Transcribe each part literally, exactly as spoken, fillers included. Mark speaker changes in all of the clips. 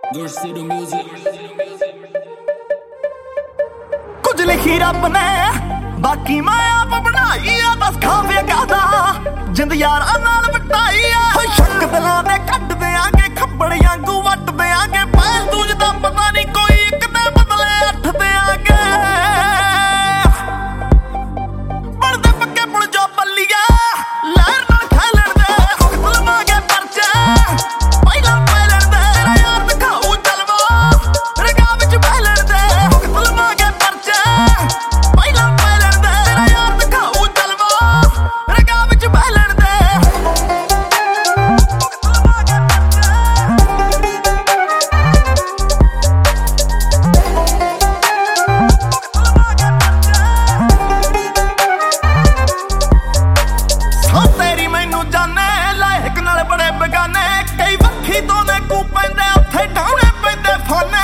Speaker 1: कुछ लिखी रब ने बाकी मैं आप बनाई आ बस खावे गादा जिंद यार नाल बटाई आ शक दिलां दे कट देंगे खब्बड़ियां गू वट देंगे पैर दूज दा पता नहीं कोई एक दे बदले अठ देंगे बनदे पक्के पुल जो बल्लिया लहर नाल खेलण दे लमांगे परचे पहिला पैलण दे यार दिखाऊ जलवा रगा विच बहलण दे लमांगे परचे पहिला पैलण दे यार दिखाऊ जलवा रगा विच बहलण दे तेरी मैनू जाने लायक नाल बड़े बेगाने कई वक्खी तो ने कू पैंदे उत्थे ढाउणे पैंदे फाने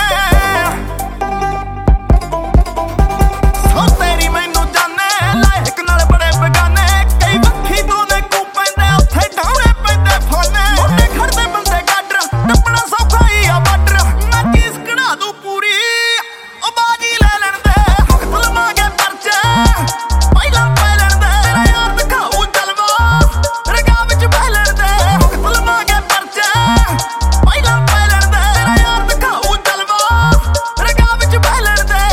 Speaker 1: सो तेरी मैनू जाने लायक नाल बड़े बेगाने कई वक्खी तो ने कू पैंदे उत्थे ढाउणे पैंदे फाने मोटे खड़दे बंदे गाडर टप्पना सौखा ही आ बाडर मैं चीज कढ़ा दूं पूरी ओ बाजी ले लैण दे लमांगे परचे पहिला पैलण दे यार दिखाऊ जलवा रगा विच बहलण दे लमांगे परचे पहिला पैलण दे यार दिखाऊ जलवा रगा विच बहलण दे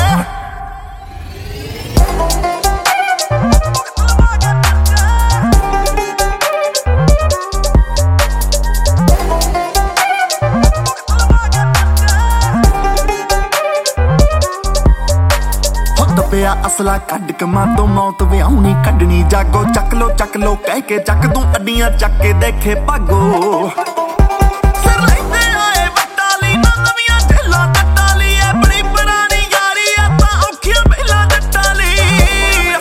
Speaker 1: ਪਿਆ ਅਸਲਾ ਕੱਢ ਕੇ ਮਾਂ ਤੋਂ ਮੌਤ ਵਿਆਉਣੀ ਕੱਢਣੀ ਜਾਗੋ ਚੱਕ ਲੋ ਚੱਕ ਲੋ ਕਹਿ ਕੇ ਚੱਕ ਦੂੰ ਅੱਡੀਆਂ ਚੱਕ ਕੇ ਦੇਖੇ ਭਾਗੋ ਸਿਰ ਲੈਂਦੇ ਆਏ ਵੱਟਾਂ ਲਈ ਨਾ ਨਵੀਆਂ ਢੇਲਾਂ ਜੱਟਾਂ ਲਈ ਐ ਬੜੀ ਪੁਰਾਣੀ ਯਾਰੀ ਐ ਤਾਂ ਔਖੀਆਂ ਪਹਿਲਾਂ ਜੱਟਾਂ ਲਈ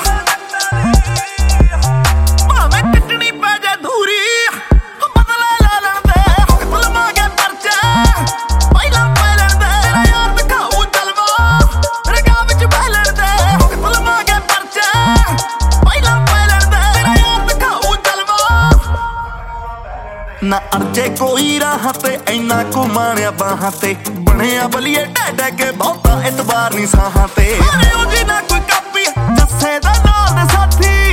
Speaker 1: ਭਾਵੇਂ ਕੱਟਣੀ ਪੈ ਜਾ ਧੂਰੀ ਬਦਲੇ ਲੈ ਲੈਣ ਦੇ ਲਮਾਂਗੇ ਪਰਚੇ ਪਹਿਲਾਂ ਪੈਲਣ ਦੇ ਯਾਰ ਦਿਖਾਊ ਜਲਵਾ ਰਗਾ ਵਿੱਚ ਬਹਿਲਣ ਦੇ ਲਮਾਂਗੇ ਪਰਚੇ ਪਹਿਲਾਂ ਪੈਲਣ ਦੇ ਯਾਰ ਦਿਖਾਊ ਜਲਵਾ ਨਾ ਅਰਜੇ ਕੋਈ ਰਾਹ ਤੇ ਇੰਨਾ ਕੁ ਮਾਣਿਆ ਬਾਹਾਂ ਤੇ ਬਣਿਆ ਬਲੀਏ ਢਹਿ ਢਹਿ ਕੇ ਬਹੁਤਾ ਇਤਬਾਰ ਨਹੀਂ ਸਾਹਾਂ ਤੇ ਉਹ ਜੀ ਨਾ ਕੋਈ ਕਾਪੀ ਜੱਸੇ ਦਾ ਨਾਲ ਦੇ ਸਾਥੀ